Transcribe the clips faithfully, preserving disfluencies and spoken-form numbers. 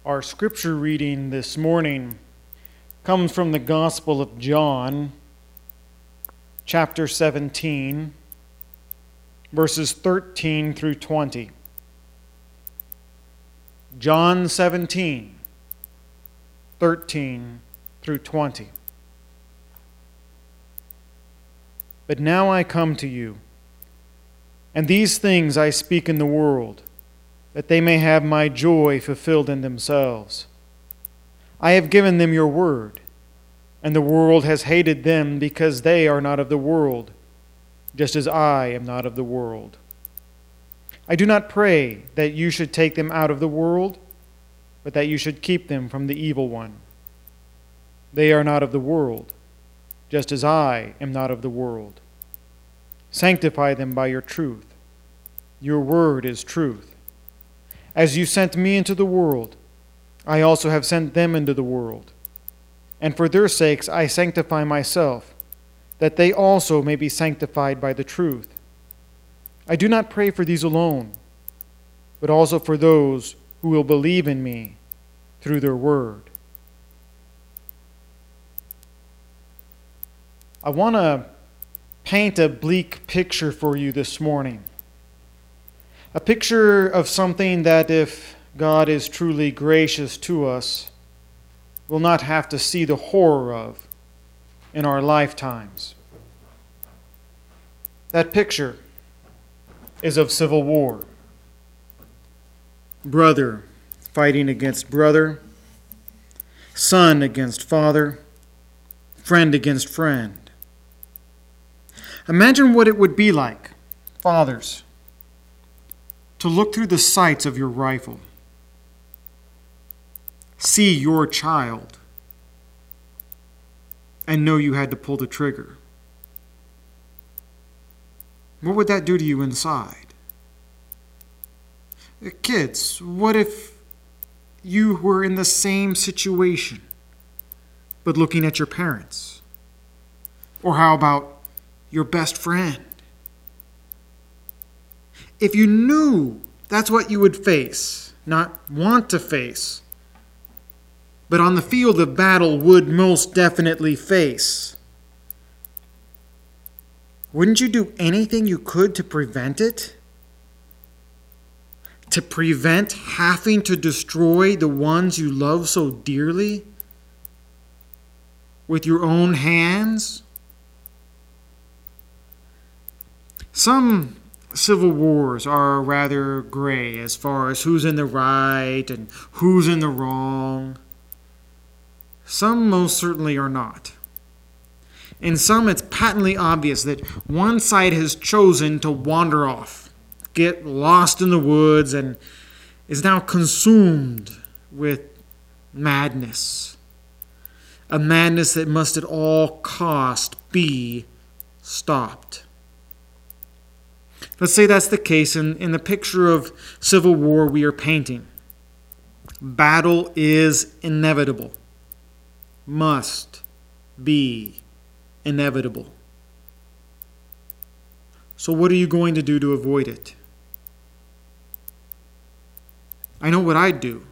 Our scripture reading this morning comes from the Gospel of John, chapter seventeen, verses thirteen through twenty. John seventeen, thirteen through twenty. But now I come to you, and these things I speak in the world, that they may have my joy fulfilled in themselves. I have given them your word, and the world has hated them because they are not of the world, just as I am not of the world. I do not pray that you should take them out of the world, but that you should keep them from the evil one. They are not of the world, just as I am not of the world. Sanctify them by your truth. Your word is truth. As you sent me into the world, I also have sent them into the world. And for their sakes I sanctify myself, that they also may be sanctified by the truth. I do not pray for these alone, but also for those who will believe in me through their word. I want to paint a bleak picture for you this morning. A picture of something that, if God is truly gracious to us, we'll not have to see the horror of in our lifetimes. That picture is of civil war. Brother fighting against brother, son against father, friend against friend. Imagine what it would be like, fathers, to look through the sights of your rifle, see your child, and know you had to pull the trigger. What would that do to you inside? Kids, what if you were in the same situation, but looking at your parents? Or how about your best friend? If you knew that's what you would face, not want to face, but on the field of battle would most definitely face, wouldn't you do anything you could to prevent it? To prevent having to destroy the ones you love so dearly with your own hands? Some civil wars are rather gray as far as who's in the right and who's in the wrong. Some most certainly are not. In some, it's patently obvious that one side has chosen to wander off, get lost in the woods, and is now consumed with madness. A madness that must at all cost be stopped. Let's say that's the case in, in the picture of civil war we are painting. Battle is inevitable. Must be inevitable. So what are you going to do to avoid it? I know what I'd do.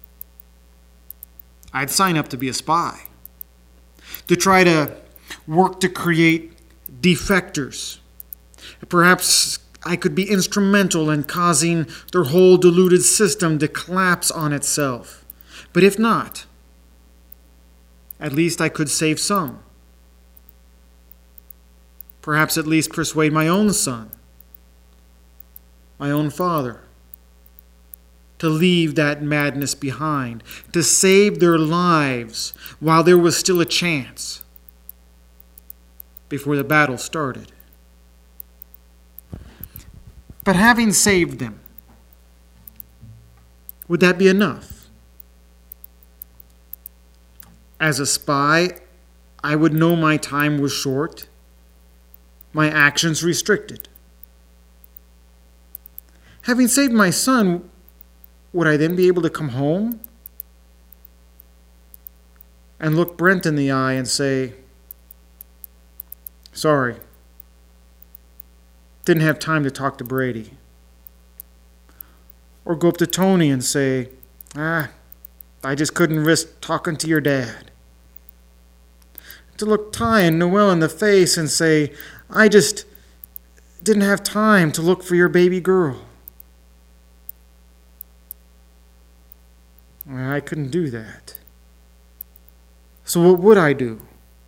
I'd sign up to be a spy. To try to work to create defectors. Perhaps I could be instrumental in causing their whole deluded system to collapse on itself. But if not, at least I could save some. Perhaps at least persuade my own son, my own father, to leave that madness behind, to save their lives while there was still a chance before the battle started. But having saved them, would that be enough? As a spy, I would know my time was short, my actions restricted. Having saved my son, would I then be able to come home and look Brent in the eye and say, sorry, didn't have time to talk to Brady? Or go up to Tony and say, ah, I just couldn't risk talking to your dad. To look Ty and Noelle in the face and say, I just didn't have time to look for your baby girl. I couldn't do that. So what would I do?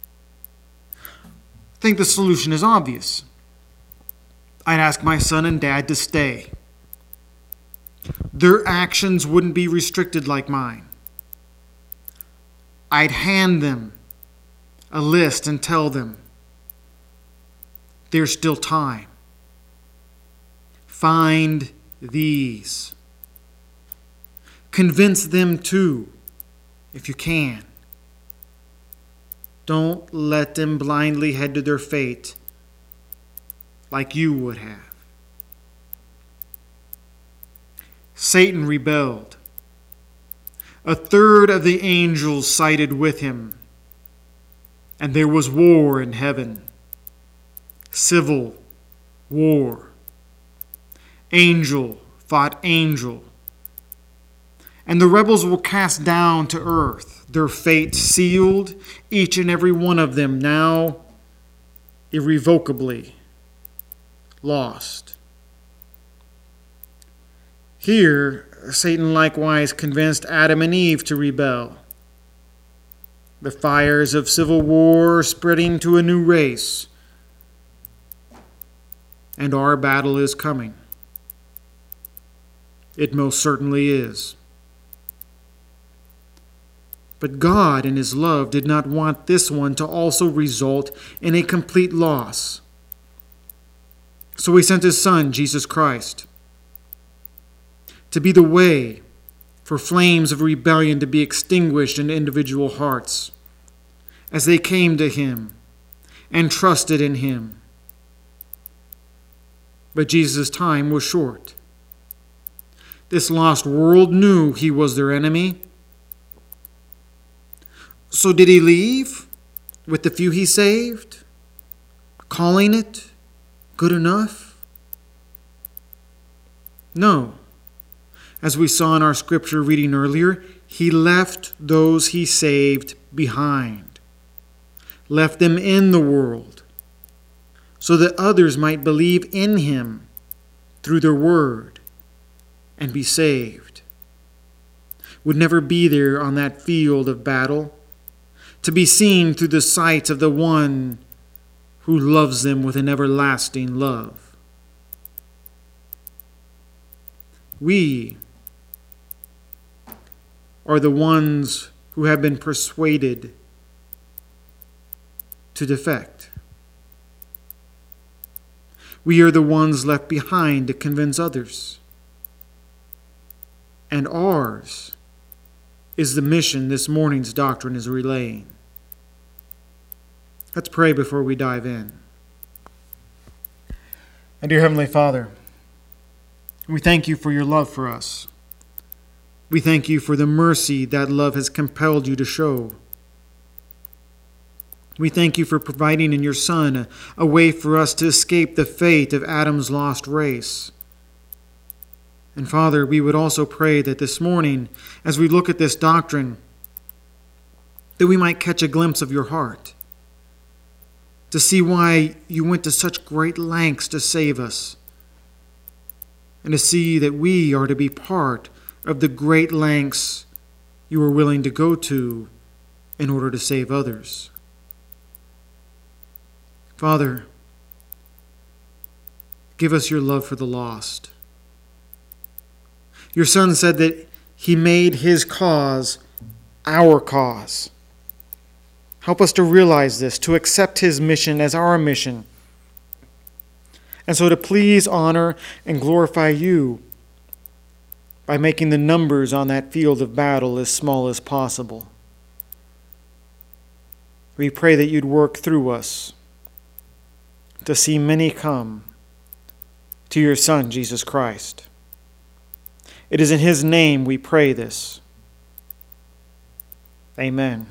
I think the solution is obvious. I'd ask my son and dad to stay. Their actions wouldn't be restricted like mine. I'd hand them a list and tell them, there's still time. Find these. Convince them too, if you can. Don't let them blindly head to their fate like you would have. Satan rebelled. A third of the angels sided with him, and there was war in heaven. Civil war. Angel fought angel. And the rebels were cast down to earth, their fate sealed, each and every one of them now irrevocably lost. Here, Satan likewise convinced Adam and Eve to rebel. The fires of civil war spreading to a new race. And our battle is coming. It most certainly is. But God, in His love, did not want this one to also result in a complete loss. So He sent His Son, Jesus Christ, to be the way for flames of rebellion to be extinguished in individual hearts as they came to Him and trusted in Him. But Jesus' time was short. This lost world knew He was their enemy. So did He leave with the few He saved, calling it good enough? No. As we saw in our scripture reading earlier, He left those He saved behind, left them in the world, so that others might believe in Him through their word and be saved. Would never be there on that field of battle, to be seen through the sight of the one who loves them with an everlasting love. We are the ones who have been persuaded to defect. We are the ones left behind to convince others. And ours is the mission this morning's doctrine is relaying. Let's pray before we dive in. And dear Heavenly Father, we thank You for Your love for us. We thank You for the mercy that love has compelled You to show. We thank You for providing in Your Son a, a way for us to escape the fate of Adam's lost race. And Father, we would also pray that this morning, as we look at this doctrine, that we might catch a glimpse of Your heart, to see why You went to such great lengths to save us, and to see that we are to be part of the great lengths You are willing to go to in order to save others. Father, give us Your love for the lost. Your Son said that He made His cause our cause. Help us to realize this, to accept His mission as our mission, and so to please, honor, and glorify You by making the numbers on that field of battle as small as possible. We pray that You'd work through us to see many come to Your Son, Jesus Christ. It is in His name we pray this. Amen.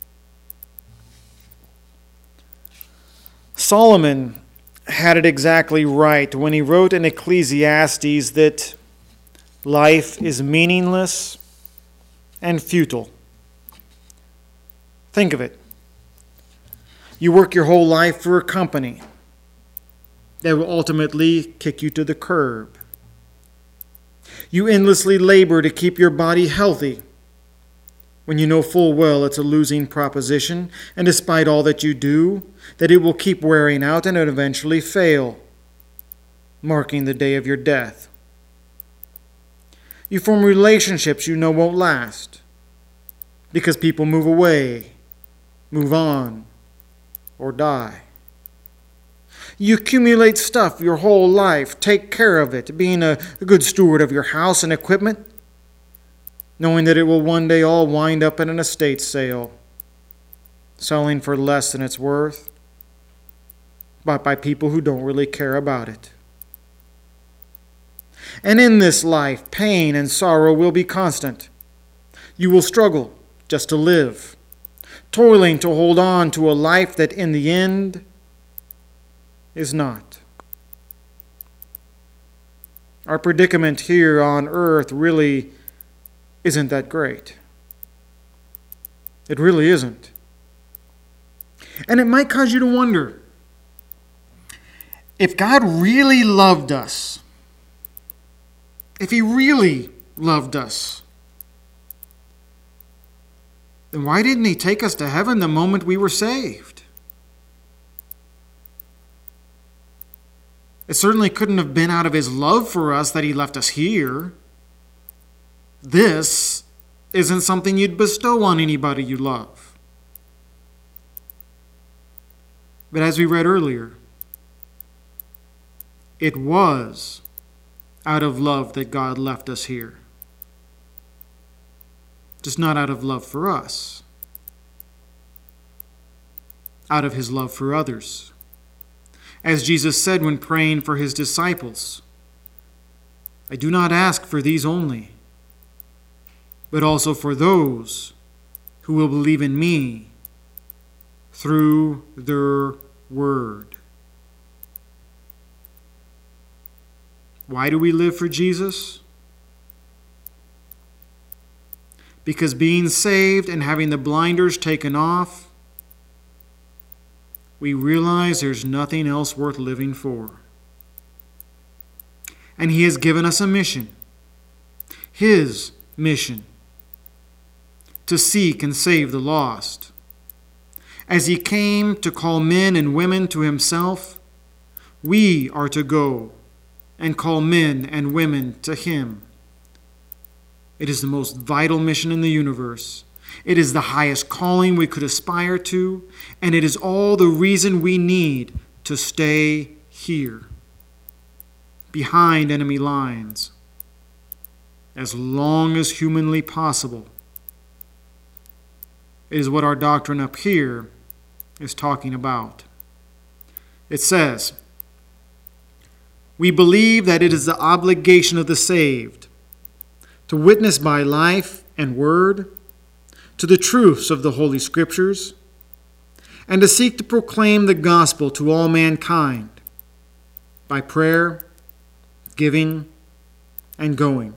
Solomon had it exactly right when he wrote in Ecclesiastes that life is meaningless and futile. Think of it. You work your whole life for a company that will ultimately kick you to the curb. You endlessly labor to keep your body healthy when you know full well it's a losing proposition, and despite all that you do, that it will keep wearing out and eventually fail, marking the day of your death. You form relationships you know won't last because people move away, move on, or die. You accumulate stuff your whole life, take care of it, being a good steward of your house and equipment, knowing that it will one day all wind up in an estate sale, selling for less than it's worth, bought by people who don't really care about it. And in this life, pain and sorrow will be constant. You will struggle just to live, toiling to hold on to a life that in the end is not. Our predicament here on earth really isn't that great. It really isn't. And it might cause you to wonder, if God really loved us, if He really loved us, then why didn't He take us to heaven the moment we were saved? It certainly couldn't have been out of His love for us that He left us here. This isn't something you'd bestow on anybody you love. But as we read earlier, it was out of love that God left us here. Just not out of love for us. Out of His love for others. As Jesus said when praying for His disciples, I do not ask for these only, but also for those who will believe in me through their word. Why do we live for Jesus? Because being saved and having the blinders taken off, we realize there's nothing else worth living for. And He has given us a mission, His mission, to seek and save the lost. As He came to call men and women to Himself, we are to go and call men and women to Him. It is the most vital mission in the universe. It is the highest calling we could aspire to, and it is all the reason we need to stay here, behind enemy lines, as long as humanly possible. It is what our doctrine up here is talking about. It says, we believe that it is the obligation of the saved to witness by life and word to the truths of the Holy Scriptures, and to seek to proclaim the gospel to all mankind by prayer, giving, and going.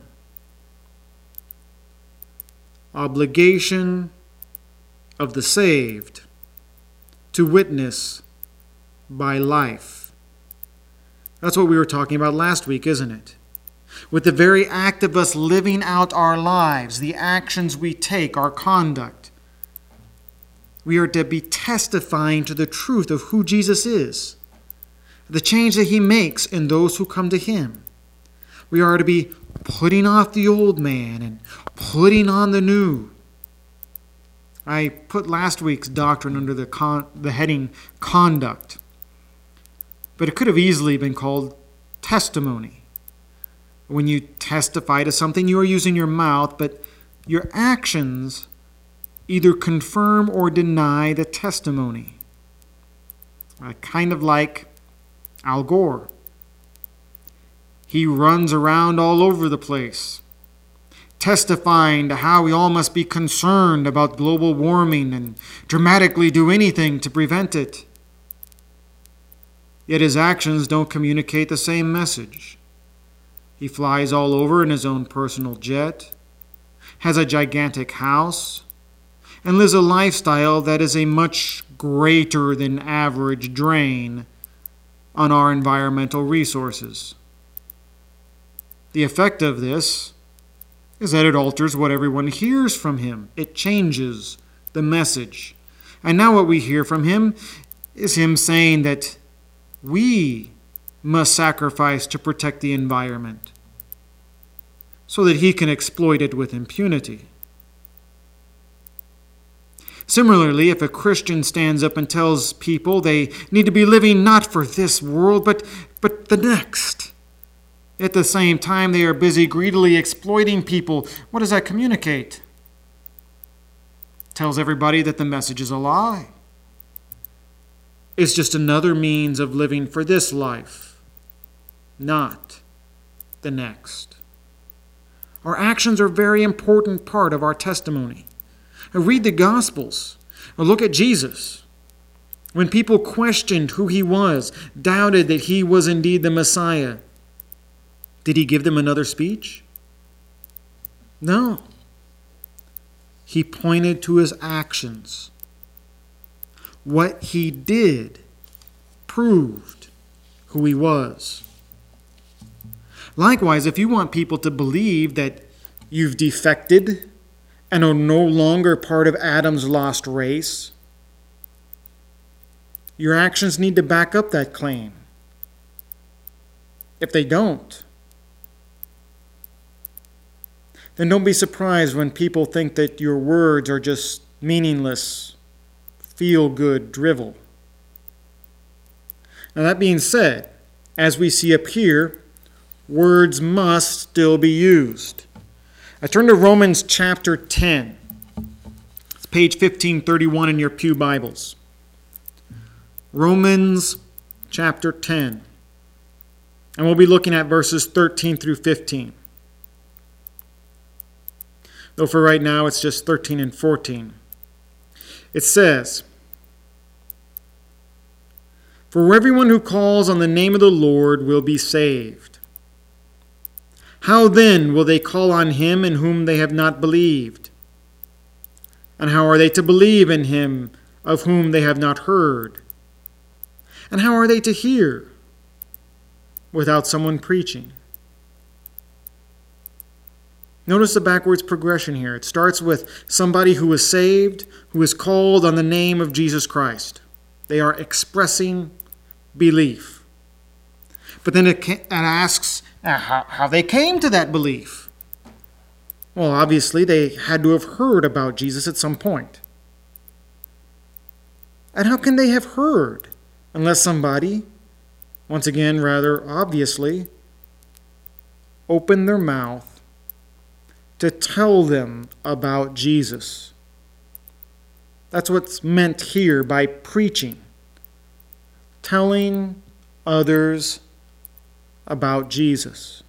Obligation of the saved to witness by life. That's what we were talking about last week, isn't it? With the very act of us living out our lives, the actions we take, our conduct, we are to be testifying to the truth of who Jesus is, the change that He makes in those who come to Him. We are to be putting off the old man and putting on the new. I put last week's doctrine under the, con- the heading conduct, but it could have easily been called testimony. When you testify to something, you are using your mouth, but your actions either confirm or deny the testimony. Uh, kind of like Al Gore. He runs around all over the place, testifying to how we all must be concerned about global warming and dramatically do anything to prevent it. Yet his actions don't communicate the same message. He flies all over in his own personal jet, has a gigantic house, and lives a lifestyle that is a much greater than average drain on our environmental resources. The effect of this is that it alters what everyone hears from him. It changes the message. And now what we hear from him is him saying that we must sacrifice to protect the environment so that he can exploit it with impunity. Similarly, if a Christian stands up and tells people they need to be living not for this world, but, but the next, at the same time they are busy greedily exploiting people, what does that communicate? It tells everybody that the message is a lie. It's just another means of living for this life, not the next. Our actions are a very important part of our testimony. Read the Gospels, or look at Jesus. When people questioned who he was, doubted that he was indeed the Messiah, did he give them another speech? No. He pointed to his actions. What he did proved who he was. Likewise, if you want people to believe that you've defected and are no longer part of Adam's lost race, your actions need to back up that claim. If they don't, then don't be surprised when people think that your words are just meaningless, feel-good drivel. Now, that being said, as we see up here, words must still be used. I turn to Romans chapter ten. It's page fifteen thirty-one in your pew Bibles. Romans chapter ten. And we'll be looking at verses thirteen through fifteen. Though for right now it's just thirteen and fourteen. It says, "For everyone who calls on the name of the Lord will be saved. How then will they call on him in whom they have not believed? And how are they to believe in him of whom they have not heard? And how are they to hear without someone preaching?" Notice the backwards progression here. It starts with somebody who is saved, who is called on the name of Jesus Christ. They are expressing belief. But then it, it asks how, how they came to that belief. Well, obviously, they had to have heard about Jesus at some point. And how can they have heard unless somebody, once again, rather obviously, opened their mouth to tell them about Jesus? That's what's meant here by preaching. Telling others about Jesus.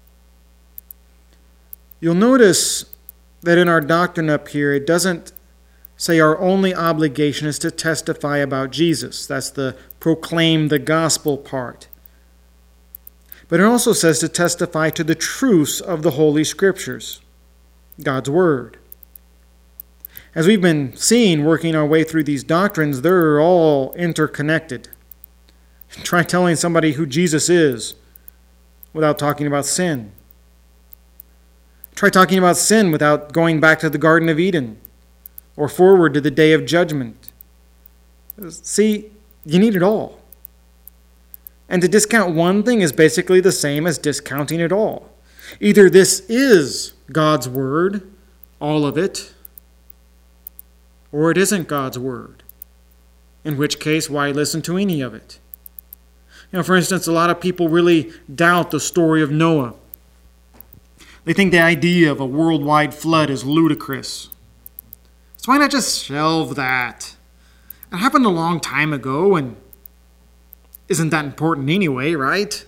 You'll notice that in our doctrine up here, it doesn't say our only obligation is to testify about Jesus. That's the proclaim the gospel part. But it also says to testify to the truths of the Holy Scriptures, God's Word. As we've been seeing, working our way through these doctrines, they're all interconnected. Try telling somebody who Jesus is without talking about sin. Try talking about sin without going back to the Garden of Eden or forward to the day of judgment. See, you need it all. And to discount one thing is basically the same as discounting it all. Either this is God's Word, all of it, or it isn't God's Word, in which case, why listen to any of it? You know, for instance, a lot of people really doubt the story of Noah. They think the idea of a worldwide flood is ludicrous. So why not just shelve that? It happened a long time ago, and isn't that important anyway, right?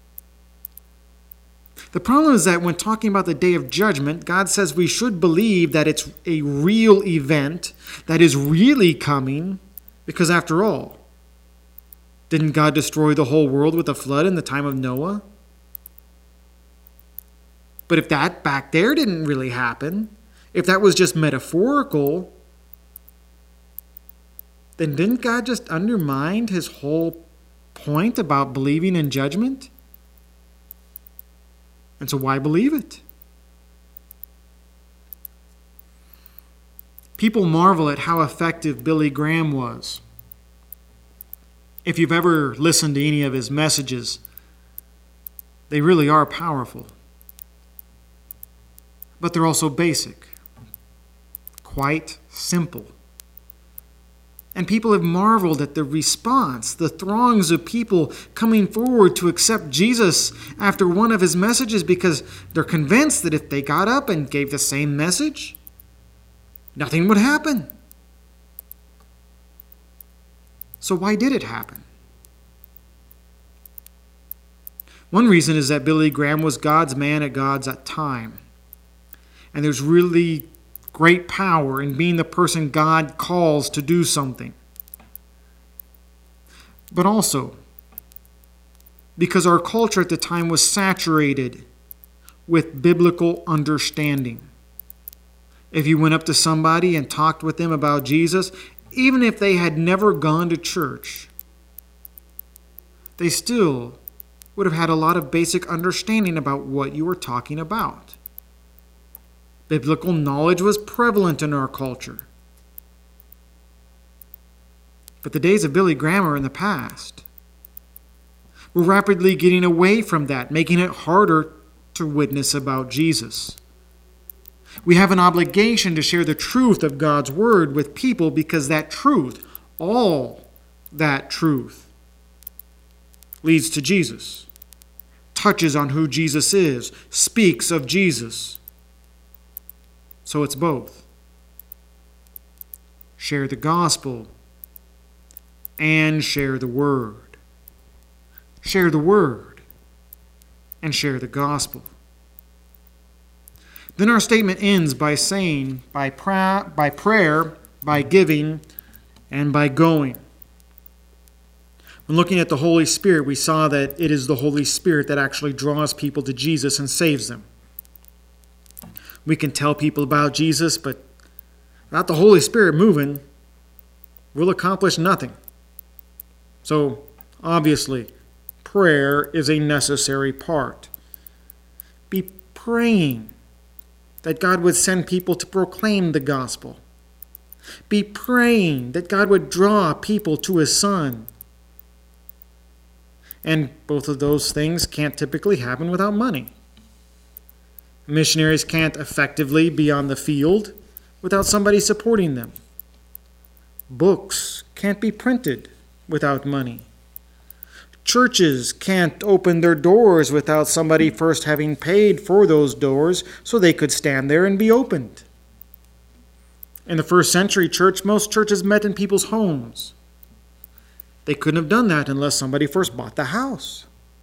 The problem is that when talking about the day of judgment, God says we should believe that it's a real event that is really coming, because after all, didn't God destroy the whole world with a flood in the time of Noah? But if that back there didn't really happen, If that was just metaphorical, then didn't God just undermine his whole point about believing in judgment? And so why believe it? People marvel at how effective Billy Graham was. If you've ever listened to any of his messages, they really are powerful. But they're also basic, quite simple. And people have marveled at the response, the throngs of people coming forward to accept Jesus after one of his messages, because they're convinced that if they got up and gave the same message, nothing would happen. So why did it happen? One reason is that Billy Graham was God's man at God's time. And there's really great power in being the person God calls to do something. But also, because our culture at the time was saturated with biblical understanding. If you went up to somebody and talked with them about Jesus, even if they had never gone to church, they still would have had a lot of basic understanding about what you were talking about. Biblical knowledge was prevalent in our culture. But the days of Billy Graham are in the past. We're rapidly getting away from that, making it harder to witness about Jesus. We have an obligation to share the truth of God's Word with people, because that truth, all that truth, leads to Jesus, touches on who Jesus is, speaks of Jesus. So it's both. Share the gospel and share the Word. Share the Word and share the gospel. Then our statement ends by saying, by, pra- by prayer, by giving, and by going. When looking at the Holy Spirit, we saw that it is the Holy Spirit that actually draws people to Jesus and saves them. We can tell people about Jesus, but without the Holy Spirit moving, we'll accomplish nothing. So, obviously, prayer is a necessary part. Be praying that God would send people to proclaim the gospel. Be praying that God would draw people to his Son. And both of those things can't typically happen without money. Missionaries can't effectively be on the field without somebody supporting them. Books can't be printed without money. Churches can't open their doors without somebody first having paid for those doors so they could stand there and be opened. In the first century church, most churches met in people's homes. They couldn't have done that unless somebody first bought the house.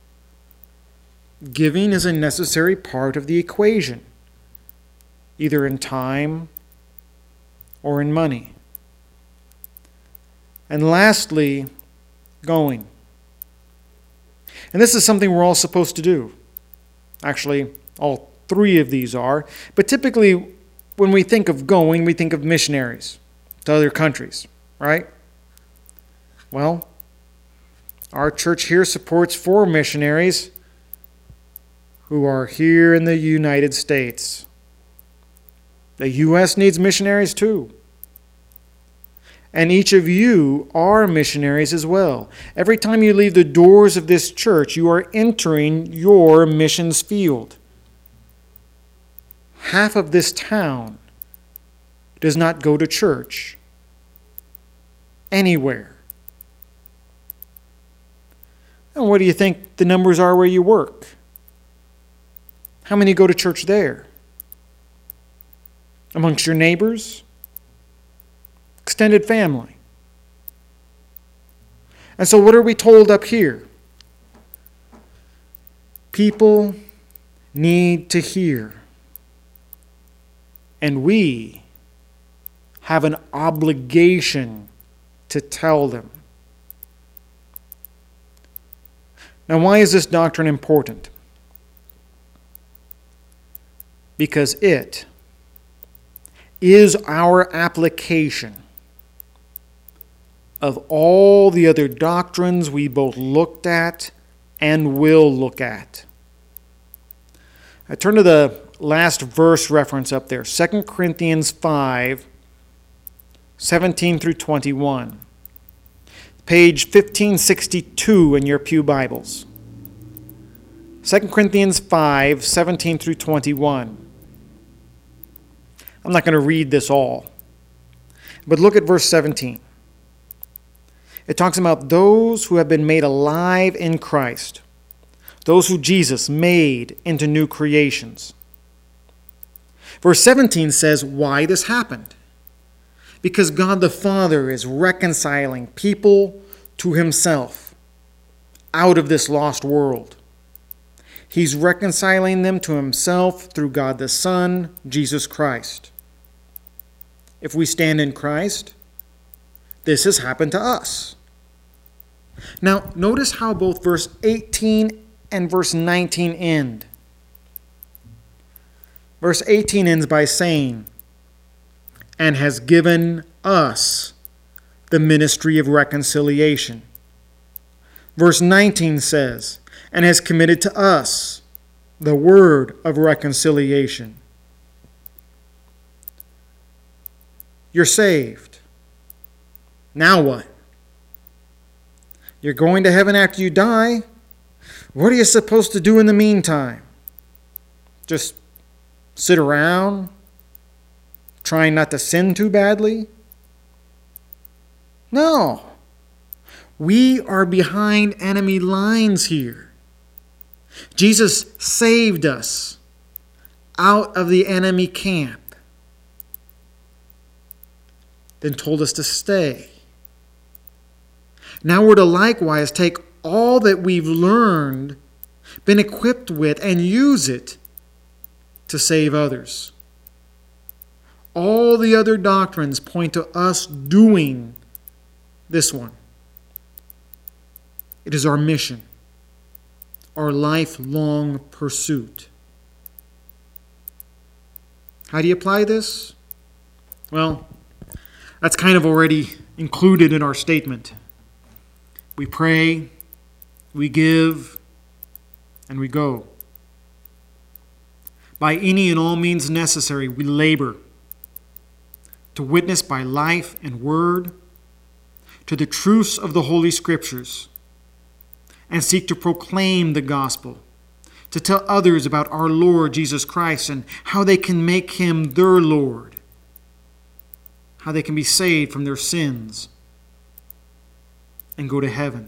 Giving is a necessary part of the equation, either in time or in money. And lastly, going. And this is something we're all supposed to do. Actually, all three of these are. But typically, when we think of going, we think of missionaries to other countries, right? Well, our church here supports four missionaries who are here in the United States. The U S needs missionaries too. And each of you are missionaries as well. Every time you leave the doors of this church, you are entering your missions field. Half of this town does not go to church anywhere. And what do you think the numbers are where you work? How many go to church there? Amongst your neighbors? Extended family. And so what are we told up here? People need to hear. And we have an obligation to tell them. Now, why is this doctrine important? Because it is our application of all the other doctrines we both looked at and will look at. I turn to the last verse reference up there, Second Corinthians five, seventeen through twenty-one. Page fifteen sixty-two in your pew Bibles. Second Corinthians five, seventeen through twenty-one. I'm not going to read this all, but look at verse seventeen. It talks about those who have been made alive in Christ, those who Jesus made into new creations. Verse seventeen says why this happened. Because God the Father is reconciling people to himself out of this lost world. He's reconciling them to himself through God the Son, Jesus Christ. If we stand in Christ, this has happened to us. Now, notice how both verse eighteen and verse nineteen end. Verse eighteen ends by saying, and has given us the ministry of reconciliation. Verse nineteen says, and has committed to us the word of reconciliation. You're saved. Now what? You're going to heaven after you die. What are you supposed to do in the meantime? Just sit around, trying not to sin too badly? No. We are behind enemy lines here. Jesus saved us out of the enemy camp, then told us to stay. Now we're to likewise take all that we've learned, been equipped with, and use it to save others. All the other doctrines point to us doing this one. It is our mission, our lifelong pursuit. How do you apply this? Well, that's kind of already included in our statement. We pray, we give, and we go. By any and all means necessary, we labor to witness by life and word to the truths of the Holy Scriptures and seek to proclaim the gospel, to tell others about our Lord Jesus Christ and how they can make him their Lord, how they can be saved from their sins and go to heaven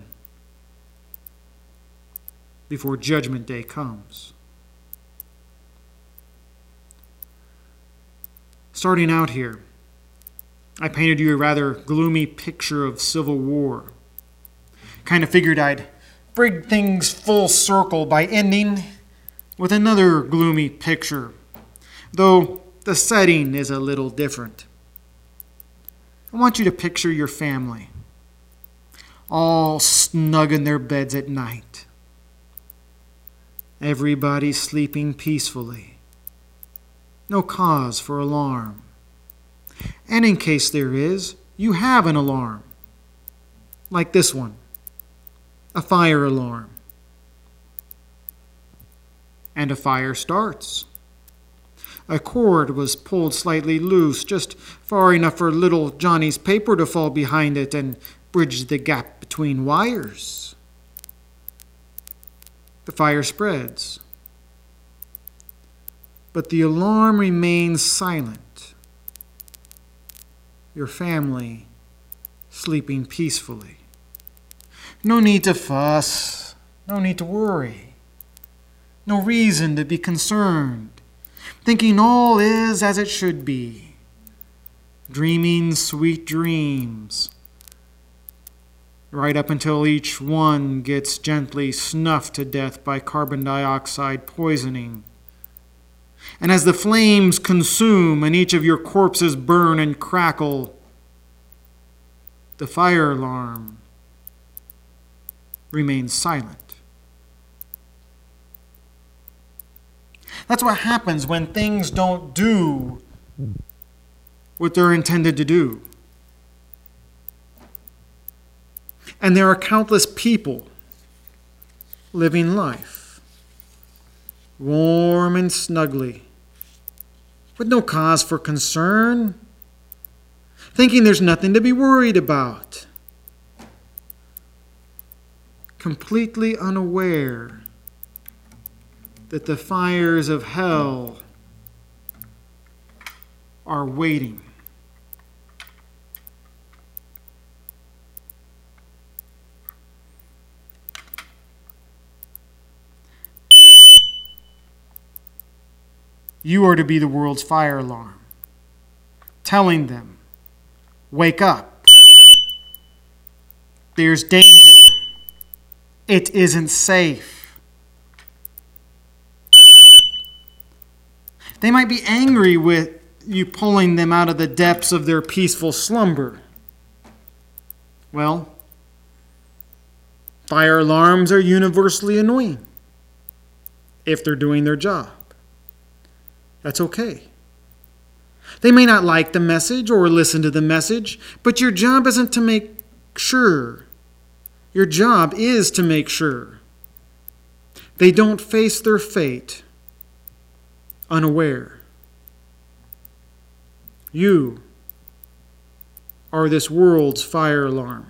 before Judgment Day comes. Starting out here, I painted you a rather gloomy picture of civil war. Kind of figured I'd bring things full circle by ending with another gloomy picture, though the setting is a little different. I want you to picture your family, all snug in their beds at night. Everybody sleeping peacefully. No cause for alarm. And in case there is, you have an alarm, like this one, a fire alarm. And a fire starts. A cord was pulled slightly loose, just far enough for little Johnny's paper to fall behind it and bridge the gap between wires. The fire spreads. But the alarm remains silent. Your family sleeping peacefully. No need to fuss. No need to worry. No reason to be concerned. Thinking all is as it should be. Dreaming sweet dreams. Right up until each one gets gently snuffed to death by carbon dioxide poisoning. And as the flames consume and each of your corpses burn and crackle, the fire alarm remains silent. That's what happens when things don't do what they're intended to do. And there are countless people living life warm and snugly, with no cause for concern, thinking there's nothing to be worried about, completely unaware that the fires of hell are waiting. You are to be the world's fire alarm, telling them, wake up. There's danger. It isn't safe. They might be angry with you pulling them out of the depths of their peaceful slumber. Well, fire alarms are universally annoying if they're doing their job. That's okay. They may not like the message or listen to the message, but your job isn't to make sure. Your job is to make sure they don't face their fate unaware. You are this world's fire alarm.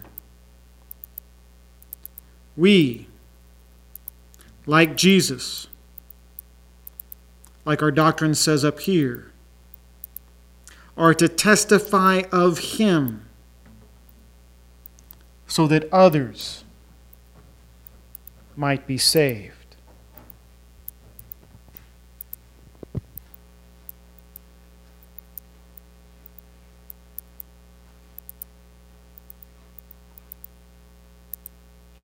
We, like Jesus, like our doctrine says up here, are to testify of Him so that others might be saved.